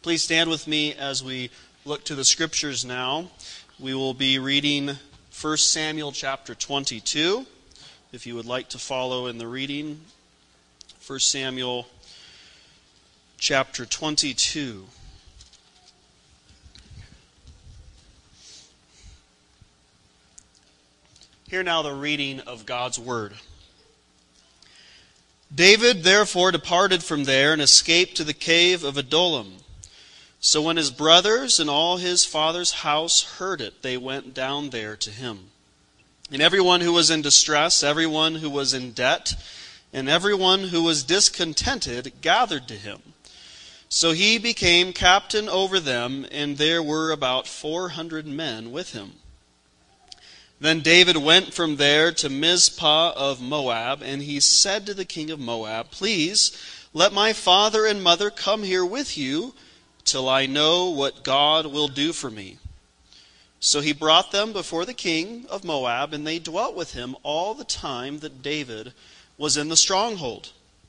Please stand with me as we look to the Scriptures now. We will be reading 1 Samuel chapter 22. If you would like to follow in the reading, 1 Samuel chapter 22. Hear now the reading of God's Word. David therefore departed from there and escaped to the cave of Adullam. So when his brothers and all his father's house heard it, they went down there to him. And everyone who was in distress, everyone who was in debt, and everyone who was discontented gathered to him. So he became captain over them, and there were about 400 men with him. Then David went from there to Mizpah of Moab, and he said to the king of Moab, "Please, let my father and mother come here with you, till I know what God will do for me." So he brought them before the king of Moab, and they dwelt with him all the time that David was in the stronghold.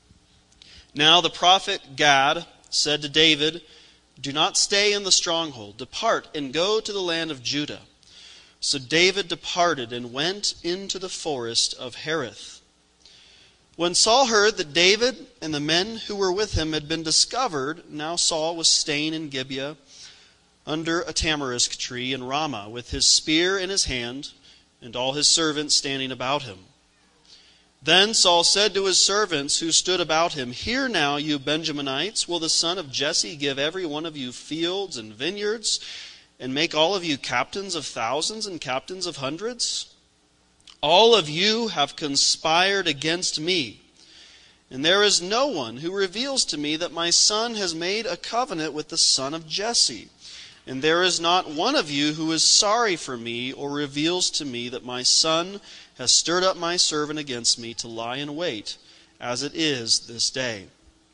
Now the prophet Gad said to David, "Do not stay in the stronghold. Depart and go to the land of Judah." So David departed and went into the forest of Hereth. When Saul heard that David and the men who were with him had been discovered, now Saul was staying in Gibeah under a tamarisk tree in Ramah, with his spear in his hand, and all his servants standing about him. Then Saul said to his servants who stood about him, "Hear now, you Benjaminites, will the son of Jesse give every one of you fields and vineyards, and make all of you captains of thousands and captains of hundreds? All of you have conspired against me, and there is no one who reveals to me that my son has made a covenant with the son of Jesse. And there is not one of you who is sorry for me or reveals to me that my son has stirred up my servant against me to lie in wait, as it is this day."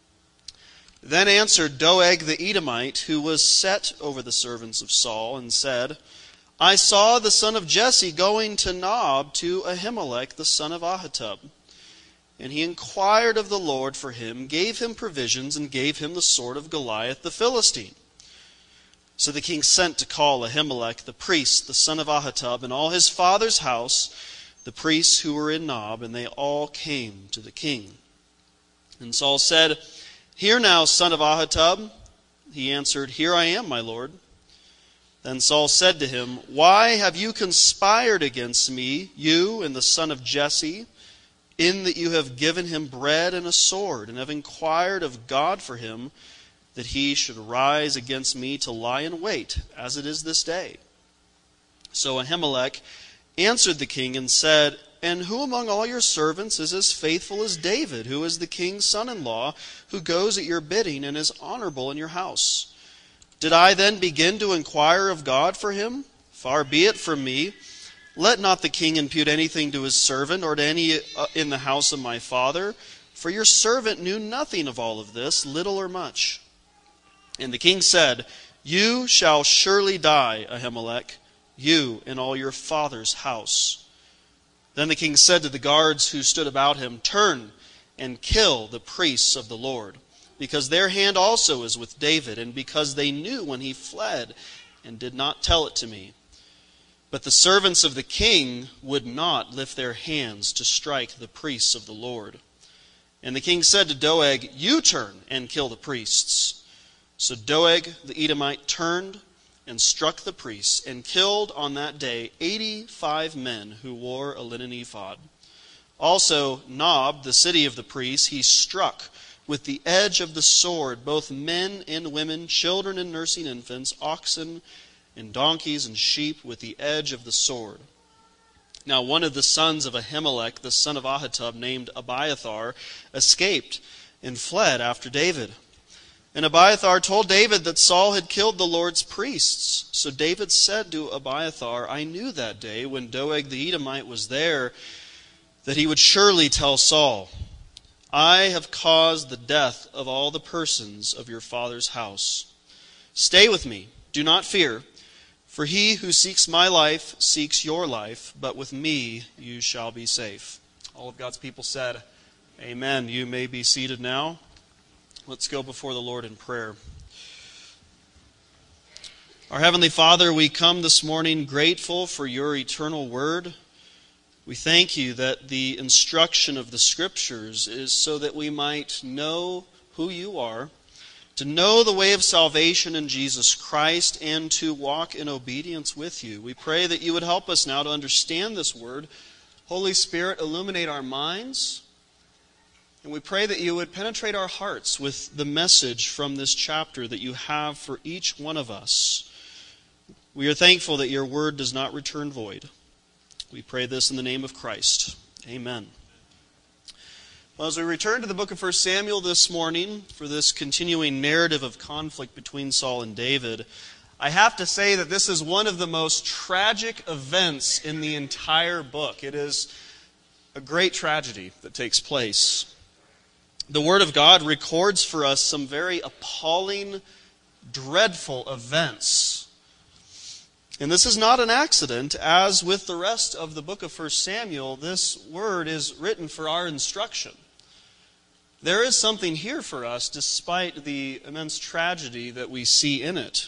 Then answered Doeg the Edomite, who was set over the servants of Saul, and said, "I saw the son of Jesse going to Nob to Ahimelech the son of Ahitub. And he inquired of the Lord for him, gave him provisions, and gave him the sword of Goliath the Philistine." So the king sent to call Ahimelech the priest, the son of Ahitub, and all his father's house, the priests who were in Nob, and they all came to the king. And Saul said, "Hear now, son of Ahitub." He answered, "Here I am, my lord." Then Saul said to him, "Why have you conspired against me, you and the son of Jesse, in that you have given him bread and a sword, and have inquired of God for him, that he should rise against me to lie in wait, as it is this day?" So Ahimelech answered the king and said, "And who among all your servants is as faithful as David, who is the king's son-in-law, who goes at your bidding and is honorable in your house? Did I then begin to inquire of God for him? Far be it from me. Let not the king impute anything to his servant or to any in the house of my father, for your servant knew nothing of all of this, little or much." And the king said, "You shall surely die, Ahimelech, you and all your father's house." Then the king said to the guards who stood about him, "Turn and kill the priests of the Lord, because their hand also is with David, and because they knew when he fled and did not tell it to me." But the servants of the king would not lift their hands to strike the priests of the Lord. And the king said to Doeg, "You turn and kill the priests." So Doeg the Edomite turned and struck the priests, and killed on that day 85 men who wore a linen ephod. Also Nob, the city of the priests, he struck with the edge of the sword, both men and women, children and nursing infants, oxen and donkeys and sheep, with the edge of the sword. Now one of the sons of Ahimelech, the son of Ahitub, named Abiathar, escaped and fled after David. And Abiathar told David that Saul had killed the Lord's priests. So David said to Abiathar, "I knew that day when Doeg the Edomite was there that he would surely tell Saul, 'I have caused the death of all the persons of your father's house. Stay with me, do not fear, for he who seeks my life seeks your life, but with me you shall be safe.'" All of God's people said, Amen. You may be seated now. Let's go before the Lord in prayer. Our Heavenly Father, we come this morning grateful for your eternal word. We thank you that the instruction of the Scriptures is so that we might know who you are, to know the way of salvation in Jesus Christ, and to walk in obedience with you. We pray that you would help us now to understand this word. Holy Spirit, illuminate our minds. And we pray that you would penetrate our hearts with the message from this chapter that you have for each one of us. We are thankful that your word does not return void. We pray this in the name of Christ. Amen. Well, as we return to the book of 1 Samuel this morning for this continuing narrative of conflict between Saul and David, I have to say that this is one of the most tragic events in the entire book. It is a great tragedy that takes place. The Word of God records for us some very appalling, dreadful events. And this is not an accident. As with the rest of the book of 1 Samuel, this word is written for our instruction. There is something here for us despite the immense tragedy that we see in it.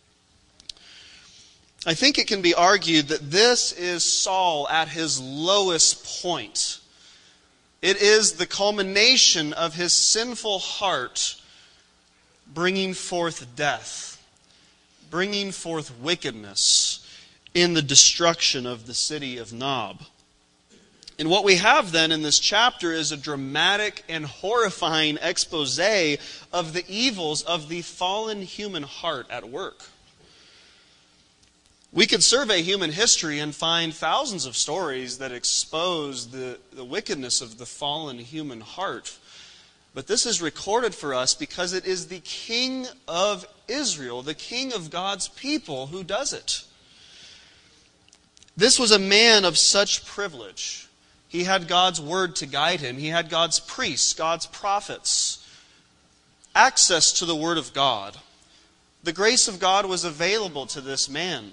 I think it can be argued that this is Saul at his lowest point. It is the culmination of his sinful heart bringing forth death, bringing forth wickedness in the destruction of the city of Nob. And what we have then in this chapter is a dramatic and horrifying expose of the evils of the fallen human heart at work. We could survey human history and find thousands of stories that expose the wickedness of the fallen human heart. But this is recorded for us because it is the King of Israel, the King of God's people, who does it. This was a man of such privilege. He had God's word to guide him. He had God's priests, God's prophets, access to the word of God. The grace of God was available to this man.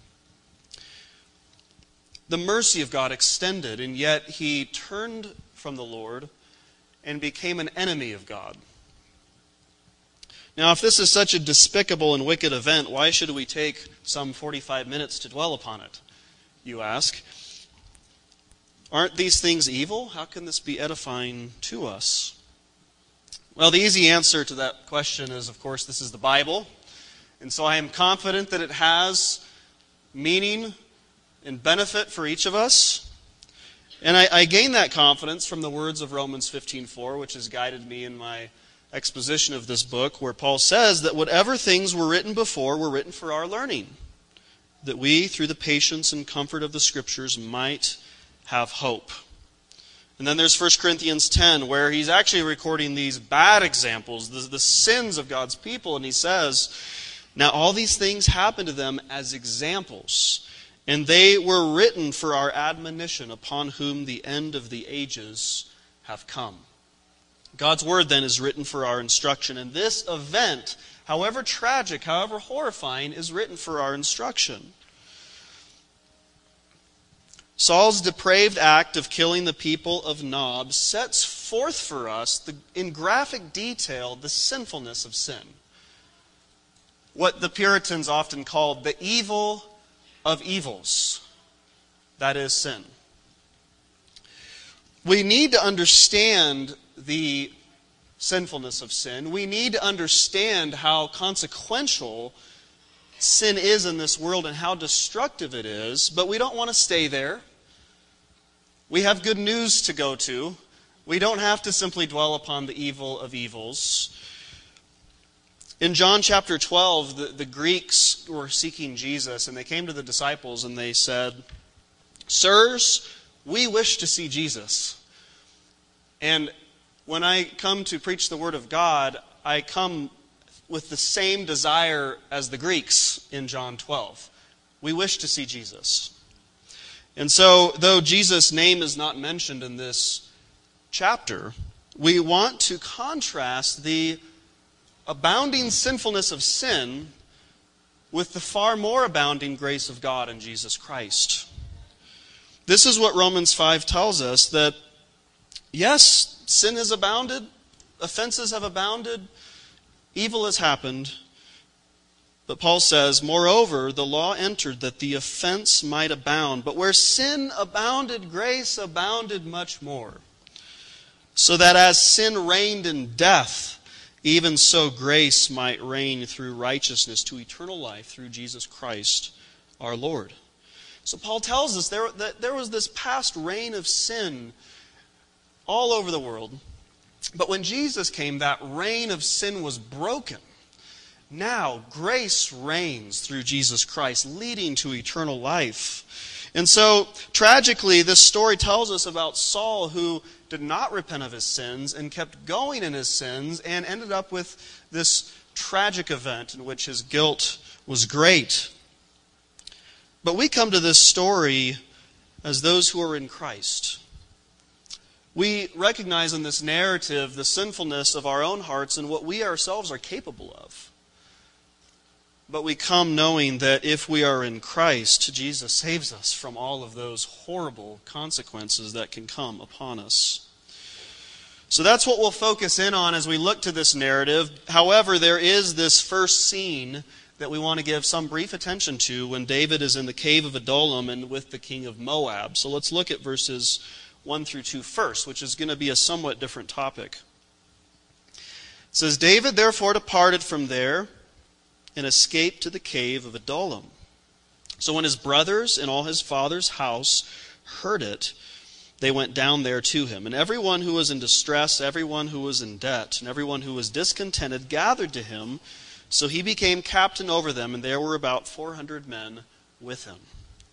The mercy of God extended, and yet he turned from the Lord and became an enemy of God. Now, if this is such a despicable and wicked event, why should we take some 45 minutes to dwell upon it, you ask? Aren't these things evil? How can this be edifying to us? Well, the easy answer to that question is, of course, this is the Bible. And so I am confident that it has meaning and benefit for each of us. And I gain that confidence from the words of Romans 15:4, which has guided me in my exposition of this book, where Paul says that whatever things were written before were written for our learning, that we, through the patience and comfort of the Scriptures, might have hope. And then there's 1 Corinthians 10, where he's actually recording these bad examples, the sins of God's people, and he says, now all these things happened to them as examples, and they were written for our admonition, upon whom the end of the ages have come. God's word then is written for our instruction. And this event, however tragic, however horrifying, is written for our instruction. Saul's depraved act of killing the people of Nob sets forth for us, in graphic detail, the sinfulness of sin. What the Puritans often called the evil of evils. That is sin. We need to understand the sinfulness of sin. We need to understand how consequential sin is in this world and how destructive it is, but we don't want to stay there. We have good news to go to. We don't have to simply dwell upon the evil of evils. In John chapter 12, the Greeks were seeking Jesus, and they came to the disciples and they said, "Sirs, we wish to see Jesus." And when I come to preach the Word of God, I come with the same desire as the Greeks in John 12. We wish to see Jesus. And so, though Jesus' name is not mentioned in this chapter, we want to contrast the abounding sinfulness of sin with the far more abounding grace of God in Jesus Christ. This is what Romans 5 tells us, that yes, sin has abounded, offenses have abounded, evil has happened, But Paul says, moreover, the law entered that the offense might abound. But where sin abounded, grace abounded much more. So that as sin reigned in death, even so grace might reign through righteousness to eternal life through Jesus Christ our Lord. So Paul tells us that there was this past reign of sin all over the world. But when Jesus came, that reign of sin was broken. Now, grace reigns through Jesus Christ, leading to eternal life. And so, tragically, this story tells us about Saul, who did not repent of his sins and kept going in his sins and ended up with this tragic event in which his guilt was great. But we come to this story as those who are in Christ. We recognize in this narrative the sinfulness of our own hearts and what we ourselves are capable of. But we come knowing that if we are in Christ, Jesus saves us from all of those horrible consequences that can come upon us. So that's what we'll focus in on as we look to this narrative. However, there is this first scene that we want to give some brief attention to when David is in the cave of Adullam and with the king of Moab. So let's look at verses 1 through 2 first, which is going to be a somewhat different topic. It says, David therefore departed from there and escaped to the cave of Adullam. So when his brothers and all his father's house heard it, they went down there to him. And everyone who was in distress, everyone who was in debt, and everyone who was discontented gathered to him. So he became captain over them, and there were about 400 men with him.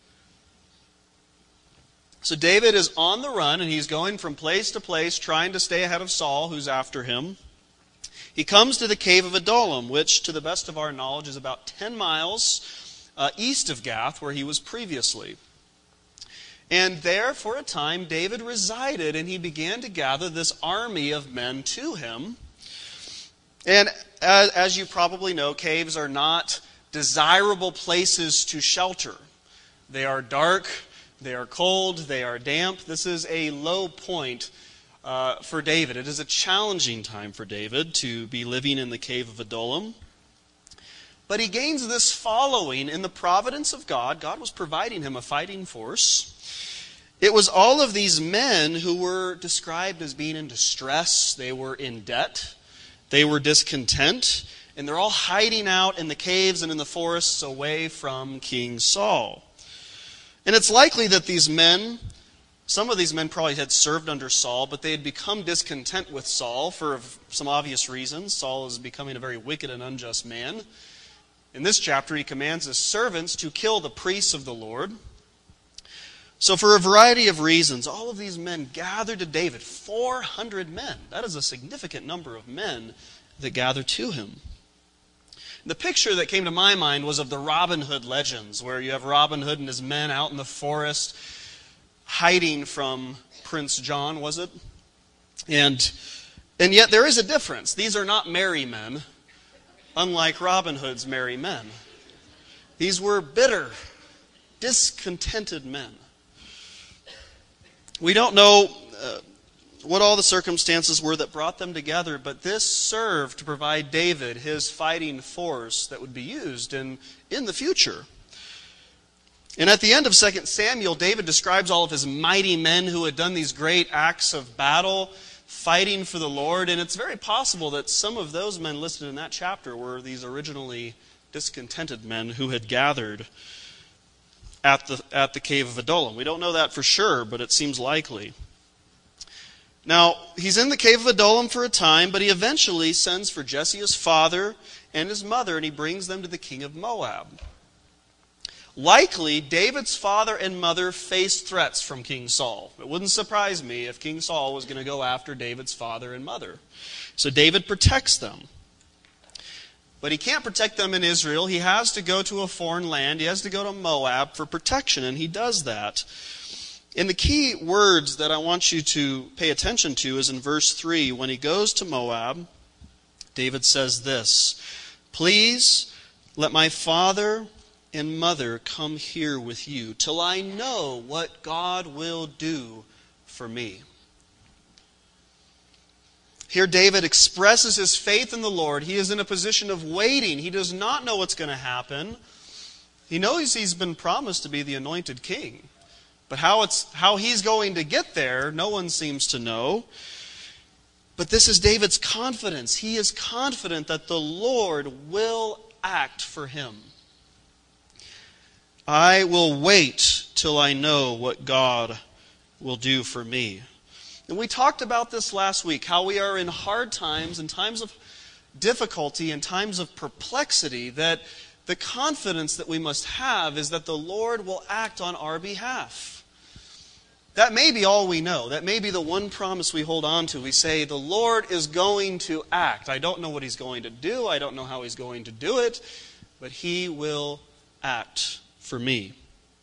So David is on the run, and he's going from place to place, trying to stay ahead of Saul, who's after him. He comes to the cave of Adullam, which, to the best of our knowledge, is about 10 miles east of Gath, where he was previously. And there, for a time, David resided, and he began to gather this army of men to him. And as you probably know, caves are not desirable places to shelter. They are dark, they are cold, they are damp. This is a low point for David. It is a challenging time for David to be living in the cave of Adullam. But he gains this following in the providence of God. God was providing him a fighting force. It was all of these men who were described as being in distress. They were in debt. They were discontent. And they're all hiding out in the caves and in the forests away from King Saul. And it's likely that these men, some of these men probably had served under Saul, but they had become discontent with Saul for some obvious reasons. Saul is becoming a very wicked and unjust man. In this chapter, he commands his servants to kill the priests of the Lord. So for a variety of reasons, all of these men gathered to David. 400 men. That is a significant number of men that gathered to him. The picture that came to my mind was of the Robin Hood legends, where you have Robin Hood and his men out in the forest hiding from Prince John, was it? And yet there is a difference. These are not merry men, unlike Robin Hood's merry men. These were bitter, discontented men. We don't know what all the circumstances were that brought them together, but this served to provide David his fighting force that would be used in the future. And at the end of 2 Samuel, David describes all of his mighty men who had done these great acts of battle, fighting for the Lord. And it's very possible that some of those men listed in that chapter were these originally discontented men who had gathered at the cave of Adullam. We don't know that for sure, but it seems likely. Now, he's in the cave of Adullam for a time, but he eventually sends for Jesse, his father, and his mother, and he brings them to the king of Moab. Likely, David's father and mother faced threats from King Saul. It wouldn't surprise me if King Saul was going to go after David's father and mother. So David protects them. But he can't protect them in Israel. He has to go to a foreign land. He has to go to Moab for protection, and he does that. And the key words that I want you to pay attention to is in verse 3. When he goes to Moab, David says this, "Please let my father and mother come here with you till I know what God will do for me." Here David expresses his faith in the Lord. He is in a position of waiting. He does not know what's going to happen. He knows he's been promised to be the anointed king. But how he's going to get there, no one seems to know. But this is David's confidence. He is confident that the Lord will act for him. I will wait till I know what God will do for me. And we talked about this last week, how we are in hard times, in times of difficulty, in times of perplexity, that the confidence that we must have is that the Lord will act on our behalf. That may be all we know. That may be the one promise we hold on to. We say, the Lord is going to act. I don't know what He's going to do. I don't know how He's going to do it. But He will act for me.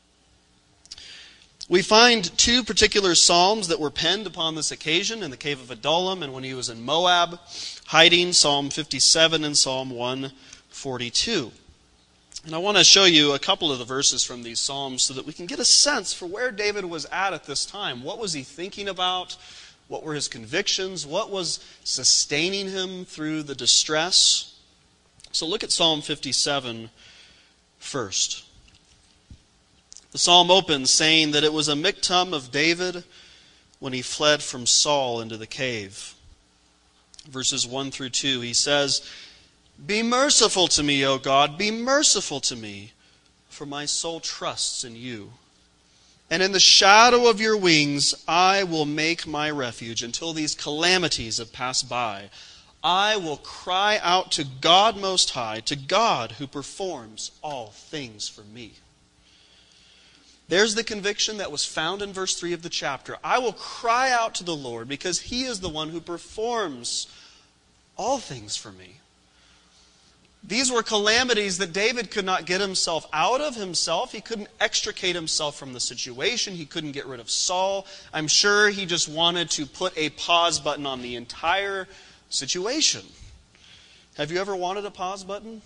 We find two particular psalms that were penned upon this occasion in the cave of Adullam and when he was in Moab, hiding, Psalm 57 and Psalm 142. And I want to show you a couple of the verses from these psalms so that we can get a sense for where David was at this time. What was he thinking about? What were his convictions? What was sustaining him through the distress? So look at Psalm 57 first. The psalm opens saying that it was a miktam of David when he fled from Saul into the cave. Verses 1 through 2, he says, "Be merciful to me, O God, be merciful to me, for my soul trusts in you. And in the shadow of your wings I will make my refuge until these calamities have passed by. I will cry out to God Most High, to God who performs all things for me." There's the conviction that was found in verse 3 of the chapter. I will cry out to the Lord because He is the one who performs all things for me. These were calamities that David could not get himself out of himself. He couldn't extricate himself from the situation. He couldn't get rid of Saul. I'm sure he just wanted to put a pause button on the entire situation. Have you ever wanted a pause button?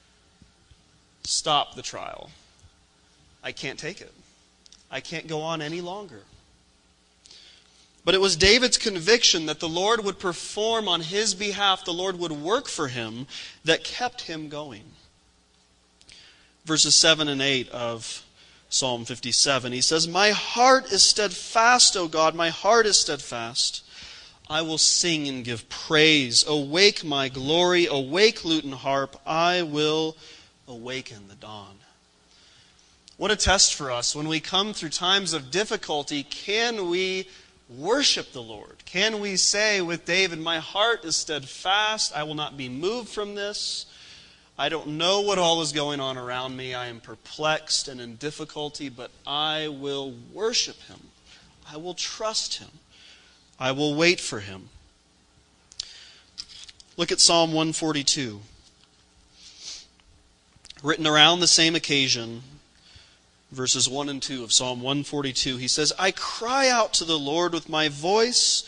Stop the trial. I can't take it. I can't go on any longer. But it was David's conviction that the Lord would perform on his behalf, the Lord would work for him, that kept him going. Verses 7 and 8 of Psalm 57, he says, "My heart is steadfast, O God, my heart is steadfast. I will sing and give praise. Awake my glory, awake lute and harp. I will awaken the dawn." What a test for us. When we come through times of difficulty, can we worship the Lord? Can we say with David, my heart is steadfast, I will not be moved from this. I don't know what all is going on around me. I am perplexed and in difficulty, but I will worship Him. I will trust Him. I will wait for Him. Look at Psalm 142. Written around the same occasion, verses 1 and 2 of Psalm 142, he says, "I cry out to the Lord with my voice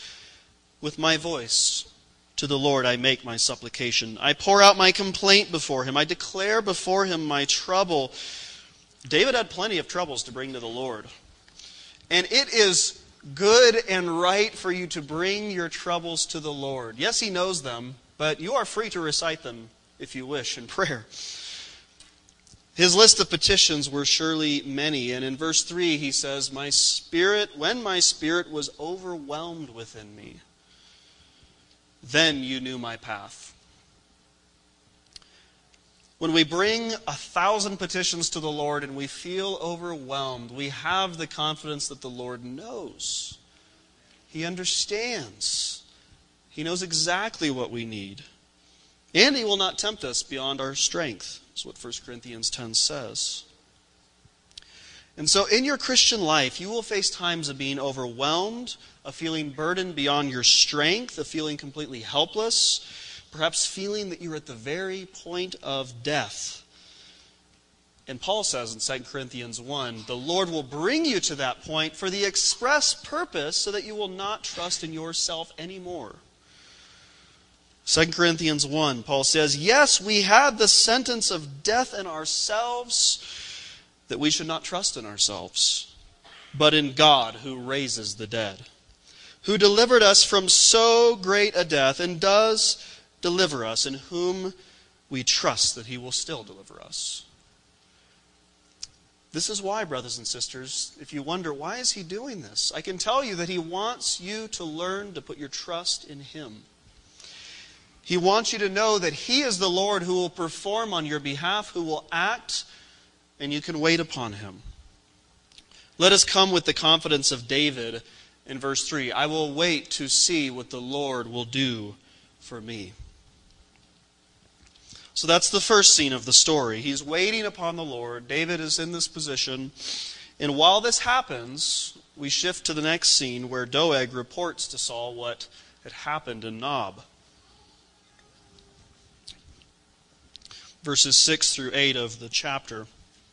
to the Lord I make my supplication. I pour out my complaint before Him. I declare before Him my trouble." David had plenty of troubles to bring to the Lord. And it is good and right for you to bring your troubles to the Lord. Yes, He knows them, but you are free to recite them if you wish in prayer. His list of petitions were surely many, and in verse 3 he says, when my spirit was overwhelmed within me, then you knew my path. When we bring 1,000 petitions to the Lord and we feel overwhelmed, we have the confidence that the Lord knows. He understands. He knows exactly what we need. And He will not tempt us beyond our strength. That's what 1 Corinthians 10 says. And so in your Christian life, you will face times of being overwhelmed, of feeling burdened beyond your strength, of feeling completely helpless, perhaps feeling that you're at the very point of death. And Paul says in 2 Corinthians 1, the Lord will bring you to that point for the express purpose so that you will not trust in yourself anymore. 2 Corinthians 1, Paul says, "Yes, we had the sentence of death in ourselves, that we should not trust in ourselves, but in God who raises the dead. who delivered us from so great a death and does deliver us, in whom we trust that he will still deliver us. This is why, brothers and sisters, if you wonder, why is he doing this? I can tell you that he wants you to learn to put your trust in him. He wants you to know that he is the Lord who will perform on your behalf, who will act, and you can wait upon him. Let us come with the confidence of David in verse 3. I will wait to see what the Lord will do for me. So that's the first scene of the story. He's waiting upon the Lord. David is in this position. And while this happens, we shift to the next scene where Doeg reports to Saul what had happened in Nob. Verses 6 through 8 of the chapter.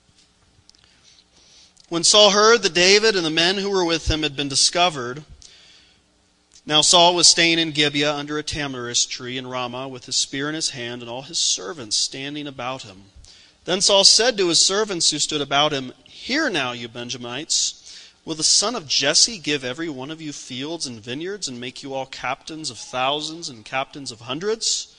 When Saul heard that David and the men who were with him had been discovered, now Saul was staying in Gibeah under a tamarisk tree in Ramah with his spear in his hand and all his servants standing about him. Then Saul said to his servants who stood about him, Hear now, you Benjamites, will the son of Jesse give every one of you fields and vineyards and make you all captains of thousands and captains of hundreds?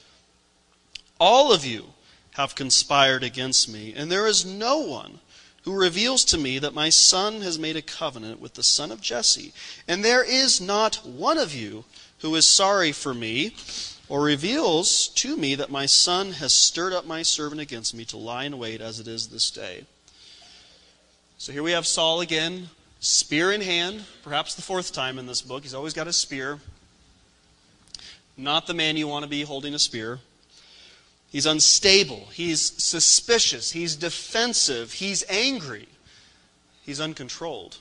All of you have conspired against me, and there is no one who reveals to me that my son has made a covenant with the son of Jesse. And there is not one of you who is sorry for me, or reveals to me that my son has stirred up my servant against me to lie in wait as it is this day. So here we have Saul again, spear in hand, perhaps the fourth time in this book. He's always got a spear. Not the man you want to be holding a spear. He's unstable. He's suspicious. He's defensive. He's angry. He's uncontrolled.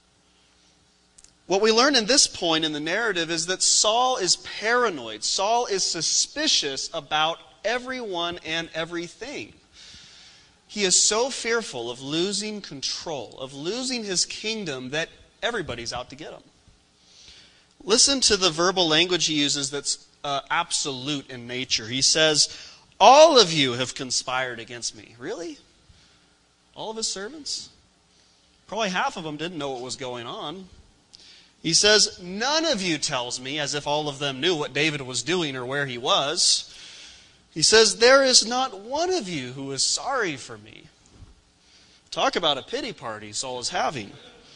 What we learn in this point in the narrative is that Saul is paranoid. Saul is suspicious about everyone and everything. He is so fearful of losing control, of losing his kingdom, that everybody's out to get him. Listen to the verbal language he uses that's absolute in nature. He says, all of you have conspired against me. Really? All of his servants? Probably half of them didn't know what was going on. He says, none of you tells me, as if all of them knew what David was doing or where he was. He says, there is not one of you who is sorry for me. Talk about a pity party Saul is having.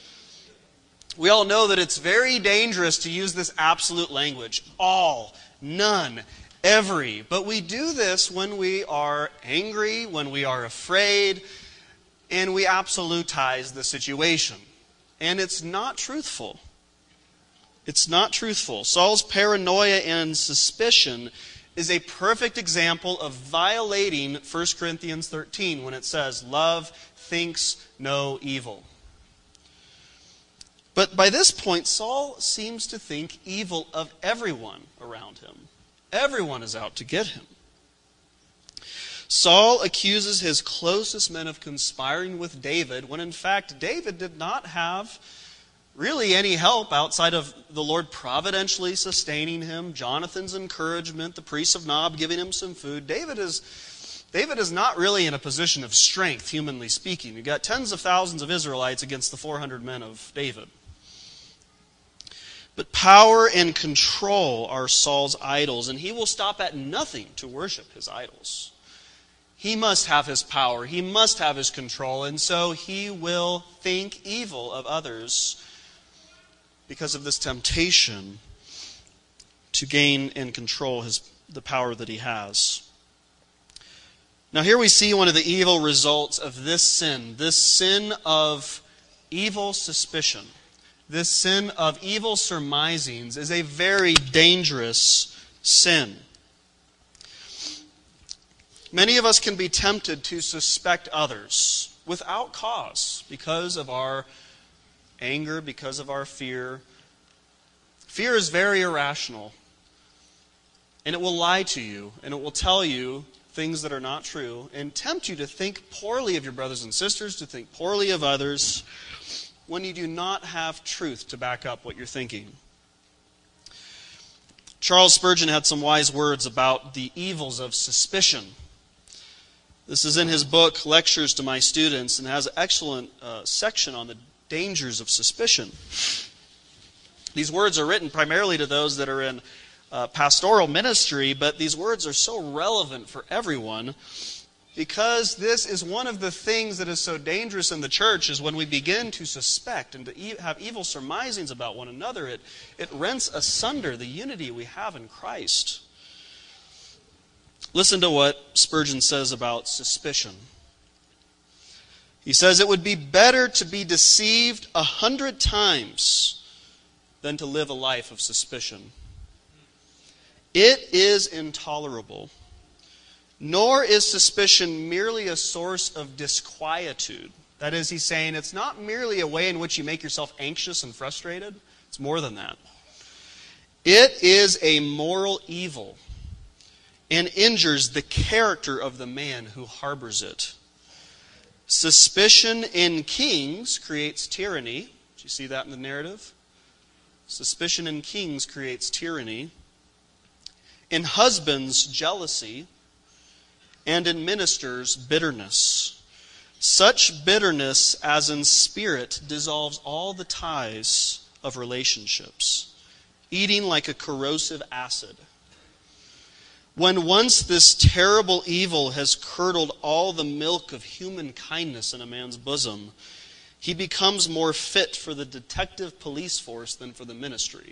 We all know that it's very dangerous to use this absolute language. All, none, every. But we do this when we are angry, when we are afraid, and we absolutize the situation. And it's not truthful. It's not truthful. Saul's paranoia and suspicion is a perfect example of violating 1 Corinthians 13 when it says, love thinks no evil. But by this point, Saul seems to think evil of everyone around him. Everyone is out to get him. Saul accuses his closest men of conspiring with David, when in fact David did not have really any help outside of the Lord providentially sustaining him, Jonathan's encouragement, the priests of Nob giving him some food. David is not really in a position of strength, humanly speaking. You've got tens of thousands of Israelites against the 400 men of David. But power and control are Saul's idols, and he will stop at nothing to worship his idols. He must have his power. He must have his control, and so he will think evil of others because of this temptation to gain and control the power that he has. Now here we see one of the evil results of this sin of evil suspicion. This sin of evil surmisings is a very dangerous sin. Many of us can be tempted to suspect others without cause because of our anger, because of our fear. Fear is very irrational, and it will lie to you, and it will tell you things that are not true, and tempt you to think poorly of your brothers and sisters, to think poorly of others, when you do not have truth to back up what you're thinking. Charles Spurgeon had some wise words about the evils of suspicion. This is in his book, Lectures to My Students, and has an excellent section on the dangers of suspicion. These words are written primarily to those that are in pastoral ministry, but these words are so relevant for everyone because this is one of the things that is so dangerous in the church is when we begin to suspect and to have evil surmisings about one another, it rents asunder the unity we have in Christ. Listen to what Spurgeon says about suspicion. He says, "It would be better to be deceived 100 times than to live a life of suspicion. It is intolerable. Nor is suspicion merely a source of disquietude." That is, he's saying it's not merely a way in which you make yourself anxious and frustrated. It's more than that. It is a moral evil and injures the character of the man who harbors it. Suspicion in kings creates tyranny. Do you see that in the narrative? Suspicion in kings creates tyranny. In husbands, jealousy. And in ministers, bitterness. Such bitterness as in spirit dissolves all the ties of relationships, eating like a corrosive acid. When once this terrible evil has curdled all the milk of human kindness in a man's bosom, he becomes more fit for the detective police force than for the ministry.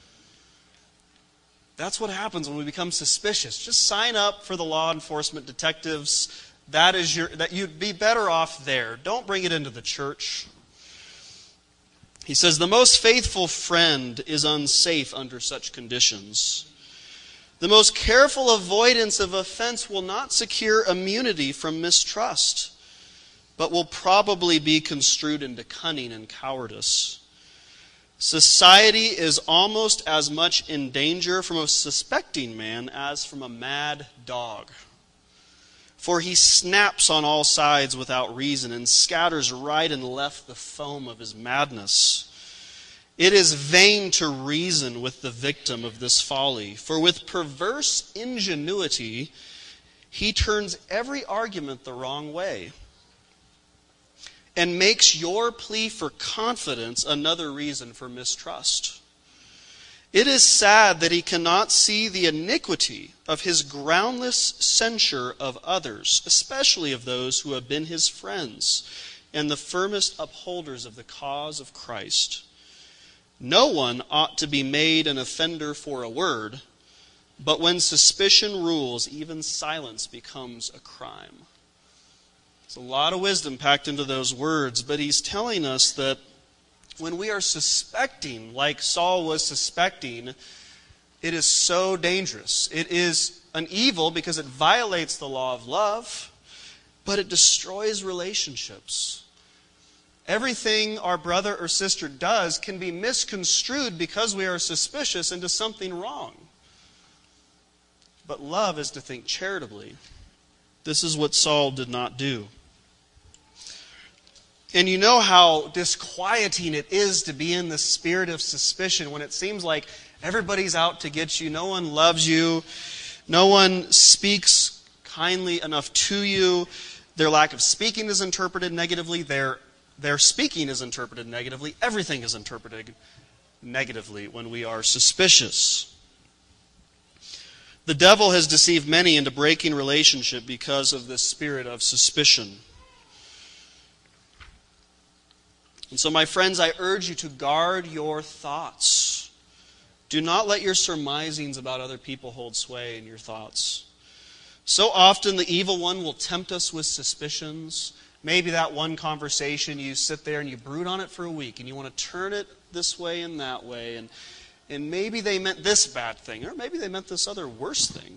That's what happens when we become suspicious. Just sign up for the law enforcement detectives. That you'd be better off there. Don't bring it into the church. He says, "The most faithful friend is unsafe under such conditions. The most careful avoidance of offense will not secure immunity from mistrust, but will probably be construed into cunning and cowardice. Society is almost as much in danger from a suspecting man as from a mad dog. For he snaps on all sides without reason and scatters right and left the foam of his madness. It is vain to reason with the victim of this folly, for with perverse ingenuity he turns every argument the wrong way and makes your plea for confidence another reason for mistrust. It is sad that he cannot see the iniquity of his groundless censure of others, especially of those who have been his friends and the firmest upholders of the cause of Christ. No one ought to be made an offender for a word, but when suspicion rules, even silence becomes a crime." There's a lot of wisdom packed into those words, but he's telling us that when we are suspecting, like Saul was suspecting, it is so dangerous. It is an evil because it violates the law of love, but it destroys relationships. Everything our brother or sister does can be misconstrued because we are suspicious into something wrong. But love is to think charitably. This is what Saul did not do. And you know how disquieting it is to be in the spirit of suspicion when it seems like everybody's out to get you, no one loves you, no one speaks kindly enough to you, their lack of speaking is interpreted negatively, their speaking is interpreted negatively, everything is interpreted negatively when we are suspicious. The devil has deceived many into breaking relationship because of this spirit of suspicion. And so, my friends, I urge you to guard your thoughts. Do not let your surmisings about other people hold sway in your thoughts. So often the evil one will tempt us with suspicions. Maybe that one conversation, you sit there and you brood on it for a week and you want to turn it this way and that way. And maybe they meant this bad thing, or maybe they meant this other worse thing.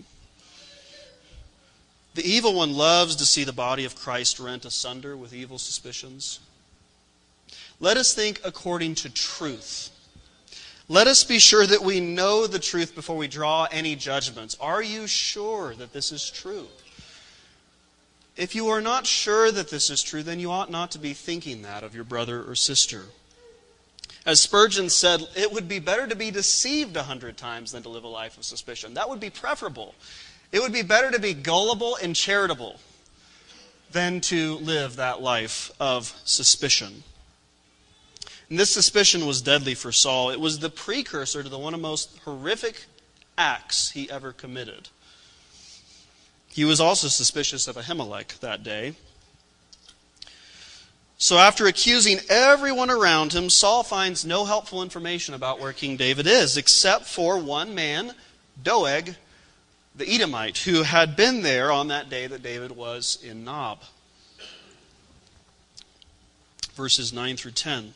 The evil one loves to see the body of Christ rent asunder with evil suspicions. Let us think according to truth. Let us be sure that we know the truth before we draw any judgments. Are you sure that this is true? If you are not sure that this is true, then you ought not to be thinking that of your brother or sister. As Spurgeon said, it would be better to be deceived 100 times than to live a life of suspicion. That would be preferable. It would be better to be gullible and charitable than to live that life of suspicion. And this suspicion was deadly for Saul. It was the precursor to one of the most horrific acts he ever committed. He was also suspicious of Ahimelech that day. So after accusing everyone around him, Saul finds no helpful information about where King David is, except for one man, Doeg, the Edomite, who had been there on that day that David was in Nob. Verses 9 through 10.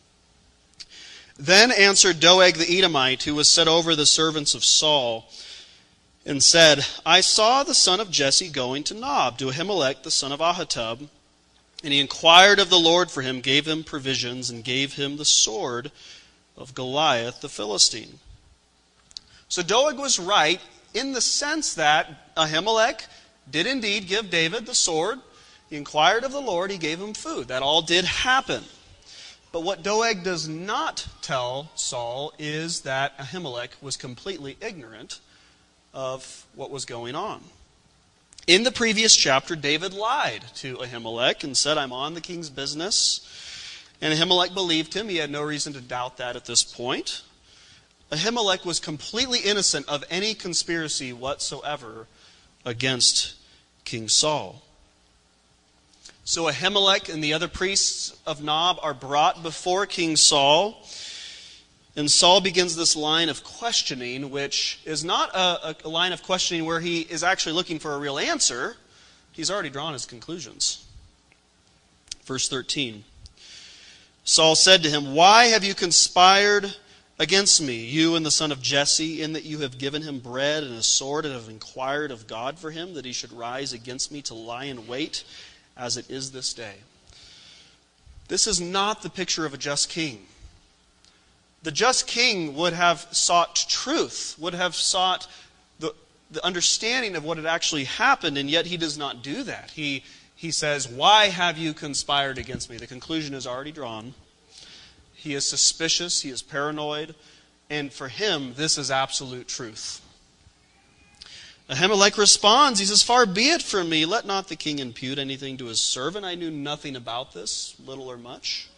Then answered Doeg the Edomite, who was set over the servants of Saul, and said, I saw the son of Jesse going to Nob, to Ahimelech the son of Ahitub, and he inquired of the Lord for him, gave him provisions, and gave him the sword of Goliath the Philistine. So Doeg was right in the sense that Ahimelech did indeed give David the sword. He inquired of the Lord, he gave him food. That all did happen. But what Doeg does not tell Saul is that Ahimelech was completely ignorant of what was going on. In the previous chapter, David lied to Ahimelech and said, I'm on the king's business. And Ahimelech believed him. He had no reason to doubt that at this point. Ahimelech was completely innocent of any conspiracy whatsoever against King Saul. So Ahimelech and the other priests of Nob are brought before King Saul. And Saul begins this line of questioning, which is not a line of questioning where he is actually looking for a real answer. He's already drawn his conclusions. Verse 13. Saul said to him, Why have you conspired against me, you and the son of Jesse, in that you have given him bread and a sword and have inquired of God for him, that he should rise against me to lie in wait, as it is this day? This is not the picture of a just king. The just king would have sought truth, would have sought the understanding of what had actually happened, and yet he does not do that. He says, Why have you conspired against me? The conclusion is already drawn. He is suspicious, he is paranoid, and for him, this is absolute truth. Ahimelech responds, he says, Far be it from me, let not the king impute anything to his servant. I knew nothing about this, little or much.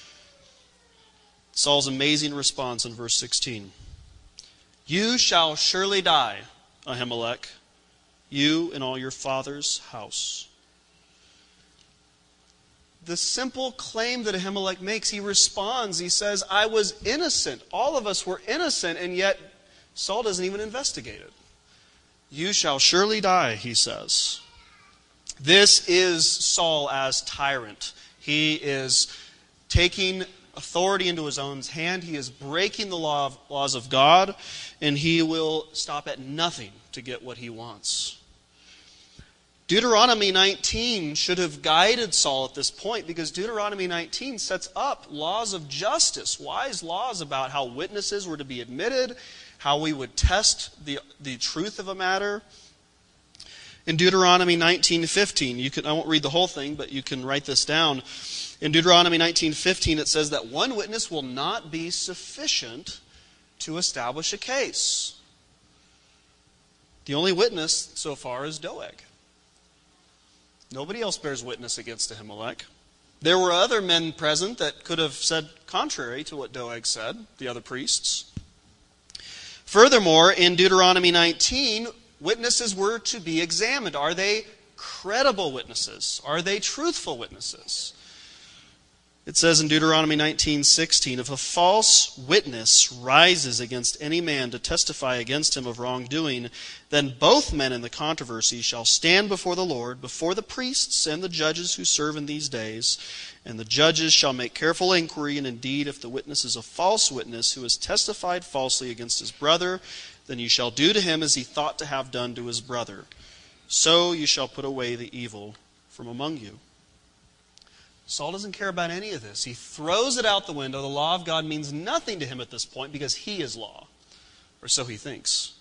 Saul's amazing response in verse 16. You shall surely die, Ahimelech, you and all your father's house. The simple claim that Ahimelech makes, he responds, he says, I was innocent. All of us were innocent, and yet Saul doesn't even investigate it. You shall surely die, he says. This is Saul as tyrant. He is taking authority into his own hand. He is breaking the laws of God, and he will stop at nothing to get what he wants. Deuteronomy 19 should have guided Saul at this point, because Deuteronomy 19 sets up laws of justice, wise laws about how witnesses were to be admitted, how we would test the truth of a matter. In Deuteronomy 19:15, I won't read the whole thing, but you can write this down. In Deuteronomy 19:15, it says that one witness will not be sufficient to establish a case. The only witness so far is Doeg. Nobody else bears witness against Ahimelech. There were other men present that could have said contrary to what Doeg said, the other priests. Furthermore, in Deuteronomy 19, witnesses were to be examined. Are they credible witnesses? Are they truthful witnesses? It says in Deuteronomy 19:16, if a false witness rises against any man to testify against him of wrongdoing, then both men in the controversy shall stand before the Lord, before the priests and the judges who serve in these days. And the judges shall make careful inquiry, and indeed, if the witness is a false witness who has testified falsely against his brother, then you shall do to him as he thought to have done to his brother. So you shall put away the evil from among you. Saul doesn't care about any of this. He throws it out the window. The law of God means nothing to him at this point because he is law. Or so he thinks.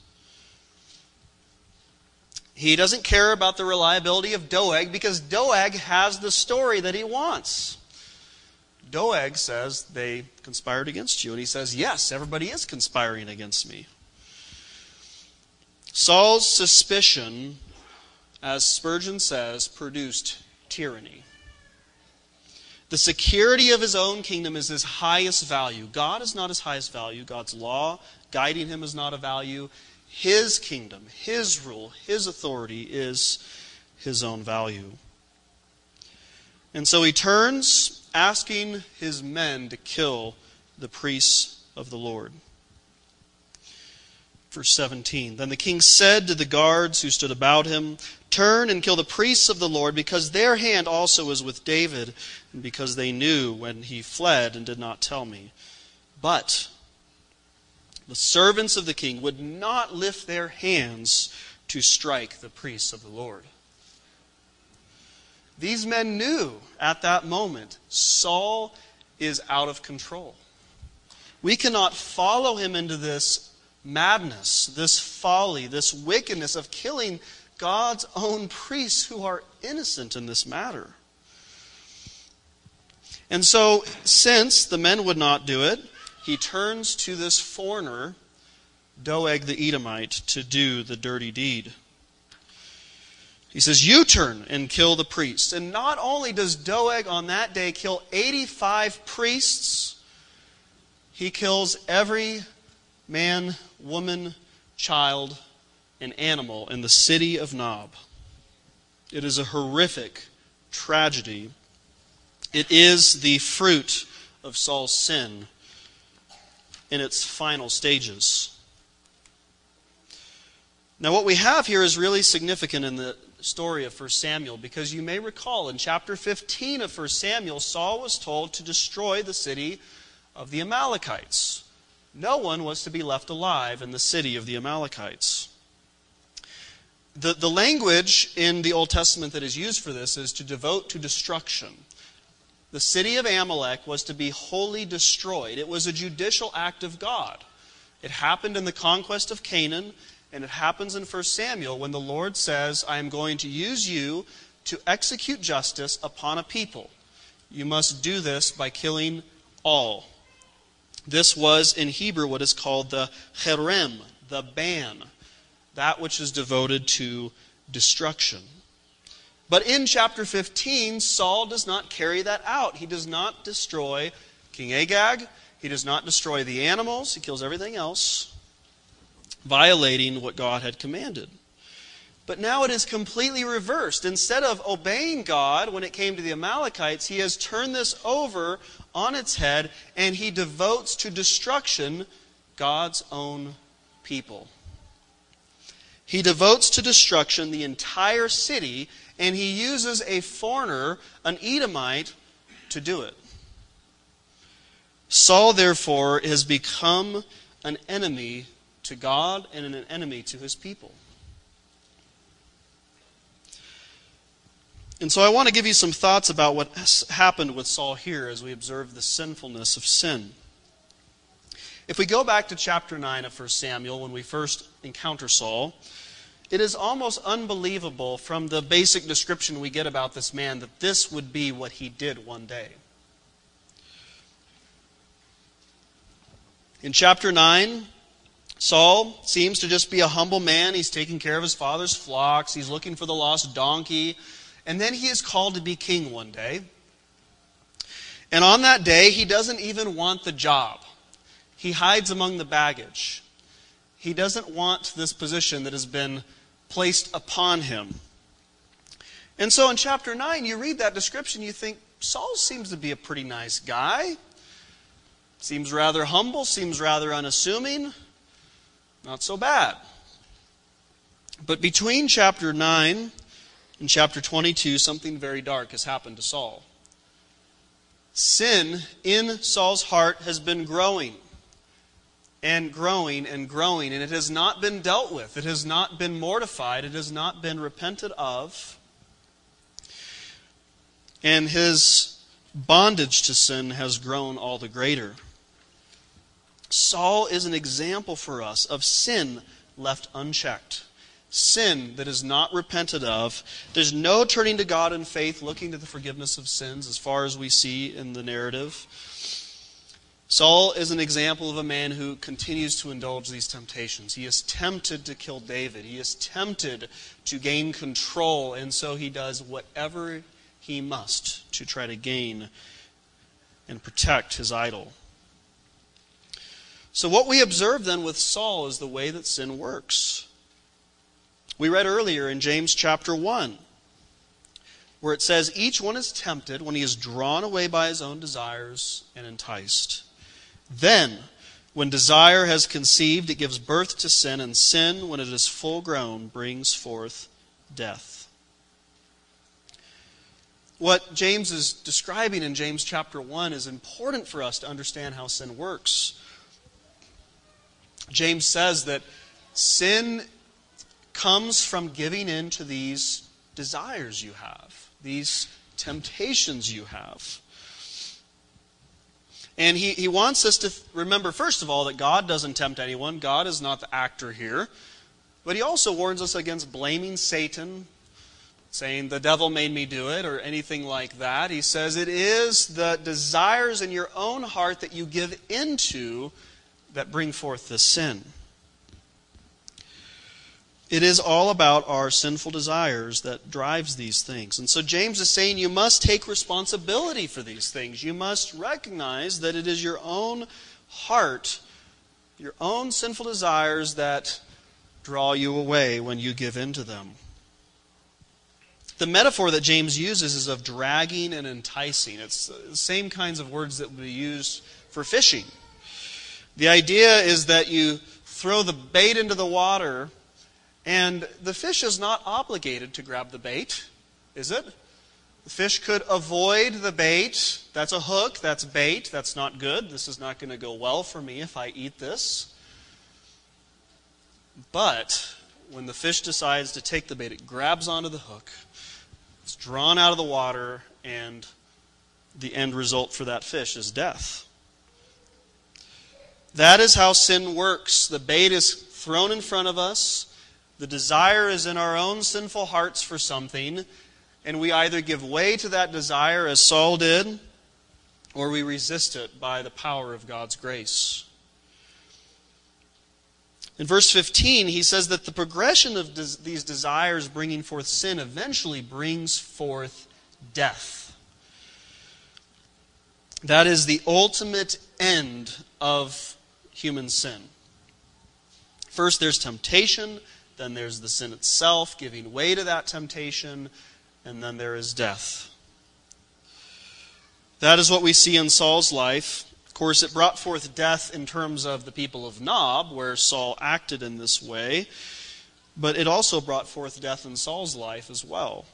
He doesn't care about the reliability of Doeg because Doeg has the story that he wants. Doeg says they conspired against you. And he says, yes, everybody is conspiring against me. Saul's suspicion, as Spurgeon says, produced tyranny. The security of his own kingdom is his highest value. God is not his highest value. God's law guiding him is not a value. His kingdom, his rule, his authority is his own value. And so he turns, asking his men to kill the priests of the Lord. Verse 17, Then the king said to the guards who stood about him, Turn and kill the priests of the Lord, because their hand also is with David, and because they knew when he fled and did not tell me. But the servants of the king would not lift their hands to strike the priests of the Lord. These men knew at that moment Saul is out of control. We cannot follow him into this madness, this folly, this wickedness of killing God's own priests who are innocent in this matter. And so, since the men would not do it, he turns to this foreigner, Doeg the Edomite, to do the dirty deed. He says, You turn and kill the priests. And not only does Doeg on that day kill 85 priests, he kills every man, woman, child, and animal in the city of Nob. It is a horrific tragedy. It is the fruit of Saul's sin in its final stages. Now what we have here is really significant in the story of 1 Samuel, because you may recall in chapter 15 of 1 Samuel, Saul was told to destroy the city of the Amalekites. No one was to be left alive in the city of the Amalekites. The language in the Old Testament that is used for this is to devote to destruction. The city of Amalek was to be wholly destroyed. It was a judicial act of God. It happened in the conquest of Canaan, and it happens in 1 Samuel when the Lord says, I am going to use you to execute justice upon a people. You must do this by killing all. This was in Hebrew what is called the cherem, the ban, that which is devoted to destruction. But in chapter 15, Saul does not carry that out. He does not destroy King Agag. He does not destroy the animals. He kills everything else, violating what God had commanded. But now it is completely reversed. Instead of obeying God when it came to the Amalekites, he has turned this over on its head, and he devotes to destruction God's own people. He devotes to destruction the entire city, and he uses a foreigner, an Edomite, to do it. Saul, therefore, has become an enemy to God and an enemy to his people. And so I want to give you some thoughts about what has happened with Saul here as we observe the sinfulness of sin. If we go back to chapter 9 of 1 Samuel, when we first encounter Saul, it is almost unbelievable from the basic description we get about this man that this would be what he did one day. In chapter 9, Saul seems to just be a humble man. He's taking care of his father's flocks. He's looking for the lost donkey. And then he is called to be king one day. And on that day, he doesn't even want the job. He hides among the baggage. He doesn't want this position that has been placed upon him. And so in chapter 9, you read that description, you think, Saul seems to be a pretty nice guy. Seems rather humble, seems rather unassuming. Not so bad. But between chapter 9 and chapter 22, something very dark has happened to Saul. Sin in Saul's heart has been growing and growing and growing, and it has not been dealt with. It has not been mortified. It has not been repented of. And his bondage to sin has grown all the greater. Saul is an example for us of sin left unchecked. Sin that is not repented of. There's no turning to God in faith, looking to the forgiveness of sins as far as we see in the narrative. Saul is an example of a man who continues to indulge these temptations. He is tempted to kill David. He is tempted to gain control, and so he does whatever he must to try to gain and protect his idol. So what we observe then with Saul is the way that sin works. We read earlier in James chapter 1, where it says, each one is tempted when he is drawn away by his own desires and enticed. Then, when desire has conceived, it gives birth to sin, and sin, when it is full grown, brings forth death. What James is describing in James chapter 1 is important for us to understand how sin works. James says that sin comes from giving in to these desires you have, these temptations you have. And he wants us to remember, first of all, that God doesn't tempt anyone. God is not the actor here. But he also warns us against blaming Satan, saying, the devil made me do it, or anything like that. He says it is the desires in your own heart that you give into that bring forth this sin. It is all about our sinful desires that drives these things. And so James is saying you must take responsibility for these things. You must recognize that it is your own heart, your own sinful desires that draw you away when you give in to them. The metaphor that James uses is of dragging and enticing. It's the same kinds of words that would be used for fishing. The idea is that you throw the bait into the water, and the fish is not obligated to grab the bait, is it? The fish could avoid the bait. That's a hook, that's bait, that's not good. This is not going to go well for me if I eat this. But when the fish decides to take the bait, it grabs onto the hook, it's drawn out of the water, and the end result for that fish is death. That is how sin works. The bait is thrown in front of us. The desire is in our own sinful hearts for something, and we either give way to that desire as Saul did, or we resist it by the power of God's grace. In verse 15, he says that the progression of these desires bringing forth sin eventually brings forth death. That is the ultimate end of human sin. First there's temptation, then there's the sin itself, giving way to that temptation, and then there is death. That is what we see in Saul's life. Of course, it brought forth death in terms of the people of Nob, where Saul acted in this way, but it also brought forth death in Saul's life as well.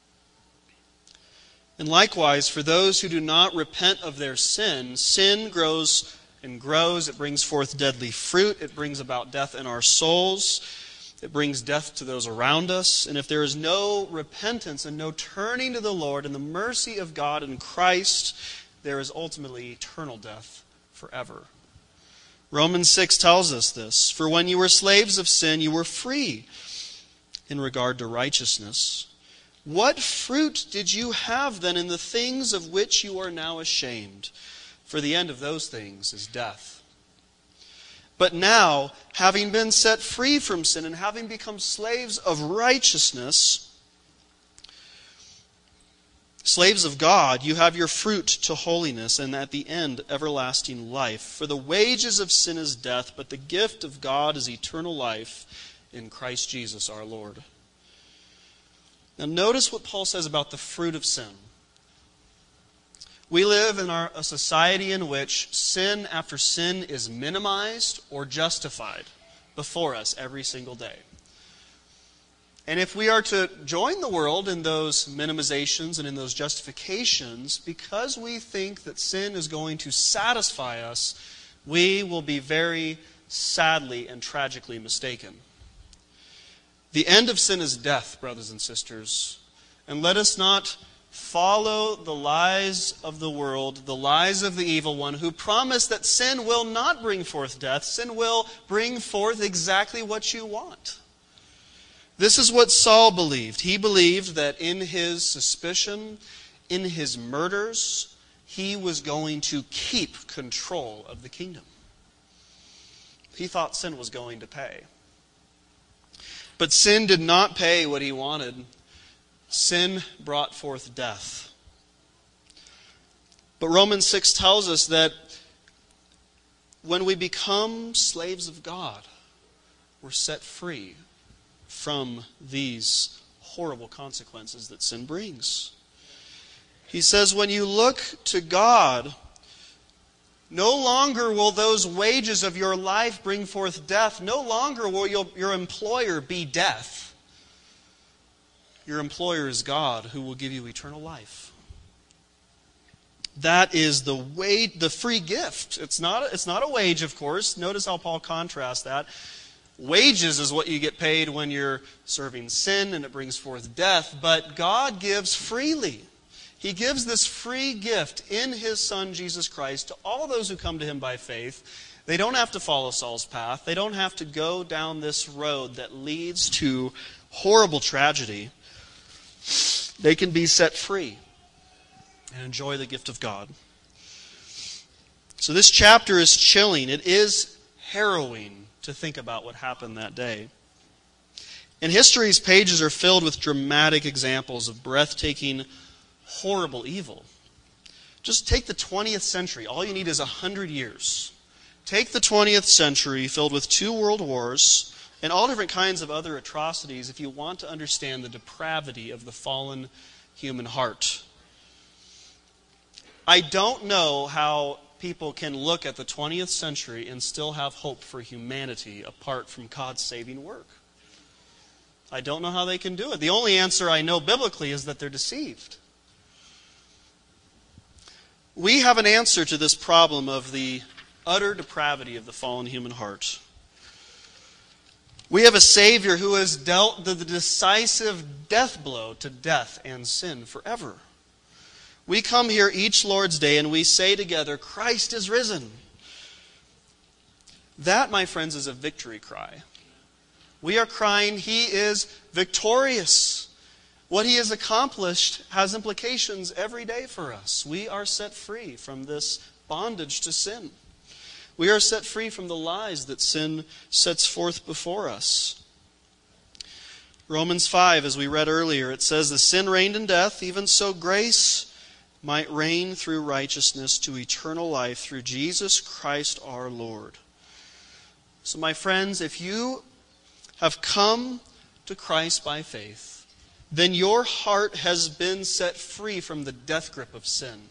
And likewise, for those who do not repent of their sin, sin grows and grows. It brings forth deadly fruit. It brings about death in our souls. It brings death to those around us. And if there is no repentance and no turning to the Lord and the mercy of God in Christ, there is ultimately eternal death forever. Romans 6 tells us this. For when you were slaves of sin, you were free in regard to righteousness. What fruit did you have then in the things of which you are now ashamed? For the end of those things is death. But now, having been set free from sin and having become slaves of righteousness, slaves of God, you have your fruit to holiness, and at the end, everlasting life. For the wages of sin is death, but the gift of God is eternal life in Christ Jesus our Lord. Now notice what Paul says about the fruit of sin. We live in a society in which sin after sin is minimized or justified before us every single day. And if we are to join the world in those minimizations and in those justifications, because we think that sin is going to satisfy us, we will be very sadly and tragically mistaken. The end of sin is death, brothers and sisters. And let us not follow the lies of the world, the lies of the evil one, who promise that sin will not bring forth death. Sin will bring forth exactly what you want. This is what Saul believed. He believed that in his suspicion, in his murders, he was going to keep control of the kingdom. He thought sin was going to pay. But sin did not pay what he wanted. Sin brought forth death. But Romans 6 tells us that when we become slaves of God, we're set free from these horrible consequences that sin brings. He says, when you look to God, no longer will those wages of your life bring forth death. No longer will your employer be death. Your employer is God, who will give you eternal life. That is the free gift. It's not a wage, of course. Notice how Paul contrasts that. Wages is what you get paid when you're serving sin and it brings forth death. But God gives freely. He gives this free gift in His Son, Jesus Christ, to all those who come to Him by faith. They don't have to follow Saul's path. They don't have to go down this road that leads to horrible tragedy. They can be set free and enjoy the gift of God. So this chapter is chilling. It is harrowing to think about what happened that day. And history's pages are filled with dramatic examples of breathtaking, horrible evil. Just take the 20th century. All you need is 100 years. Take the 20th century filled with 2 world wars and all different kinds of other atrocities if you want to understand the depravity of the fallen human heart. I don't know how people can look at the 20th century and still have hope for humanity apart from God's saving work. I don't know how they can do it. The only answer I know biblically is that they're deceived. We have an answer to this problem of the utter depravity of the fallen human heart. We have a Savior who has dealt the decisive death blow to death and sin forever. We come here each Lord's Day and we say together, Christ is risen. That, my friends, is a victory cry. We are crying, He is victorious. What He has accomplished has implications every day for us. We are set free from this bondage to sin. We are set free from the lies that sin sets forth before us. Romans 5, as we read earlier, it says, the sin reigned in death, even so grace might reign through righteousness to eternal life through Jesus Christ our Lord. So my friends, if you have come to Christ by faith, then your heart has been set free from the death grip of sin.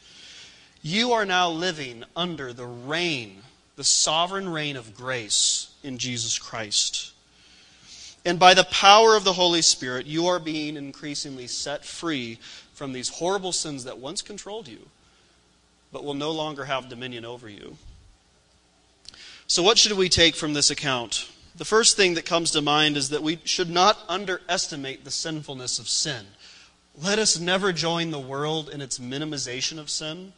You are now living under the reign, the sovereign reign of grace in Jesus Christ. And by the power of the Holy Spirit, you are being increasingly set free from these horrible sins that once controlled you, but will no longer have dominion over you. So what should we take from this account? The first thing that comes to mind is that we should not underestimate the sinfulness of sin. Let us never join the world in its minimization of sin,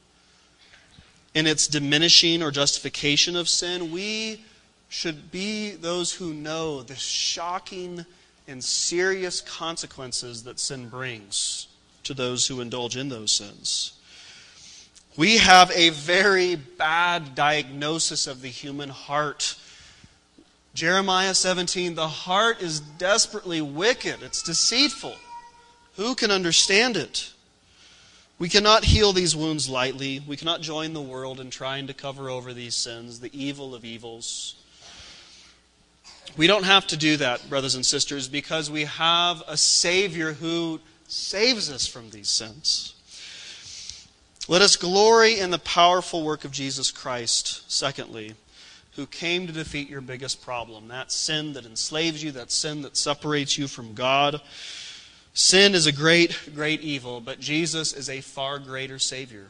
in its diminishing or justification of sin. We should be those who know the shocking and serious consequences that sin brings to those who indulge in those sins. We have a very bad diagnosis of the human heart. Jeremiah 17, the heart is desperately wicked. It's deceitful. Who can understand it? We cannot heal these wounds lightly. We cannot join the world in trying to cover over these sins, the evil of evils. We don't have to do that, brothers and sisters, because we have a Savior who saves us from these sins. Let us glory in the powerful work of Jesus Christ, secondly, who came to defeat your biggest problem, that sin that enslaves you, that sin that separates you from God. Sin is a great, great evil, but Jesus is a far greater Savior.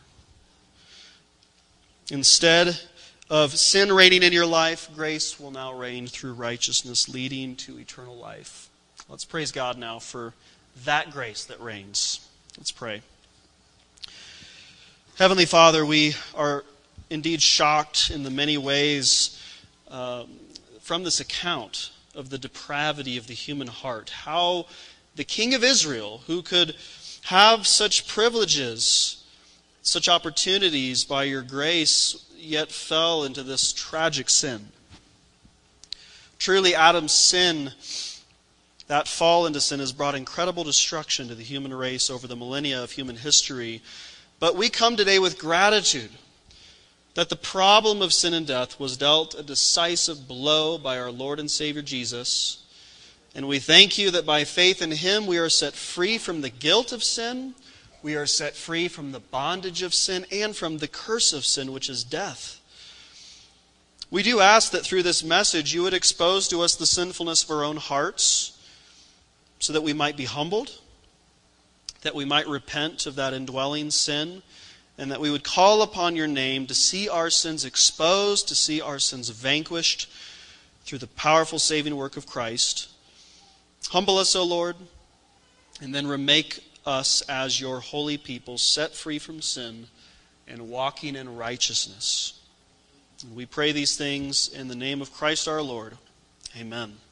Instead of sin reigning in your life, grace will now reign through righteousness, leading to eternal life. Let's praise God now for that grace that reigns. Let's pray. Heavenly Father, we are indeed shocked in the many ways from this account of the depravity of the human heart. How the King of Israel, who could have such privileges, such opportunities by your grace, yet fell into this tragic sin. Truly, Adam's sin, that fall into sin, has brought incredible destruction to the human race over the millennia of human history. But we come today with gratitude that the problem of sin and death was dealt a decisive blow by our Lord and Savior Jesus. And we thank you that by faith in Him we are set free from the guilt of sin, we are set free from the bondage of sin, and from the curse of sin, which is death. We do ask that through this message you would expose to us the sinfulness of our own hearts, so that we might be humbled, that we might repent of that indwelling sin, and that we would call upon your name to see our sins exposed, to see our sins vanquished through the powerful saving work of Christ. Humble us, O Lord, and then remake us as your holy people, set free from sin and walking in righteousness. And we pray these things in the name of Christ our Lord. Amen.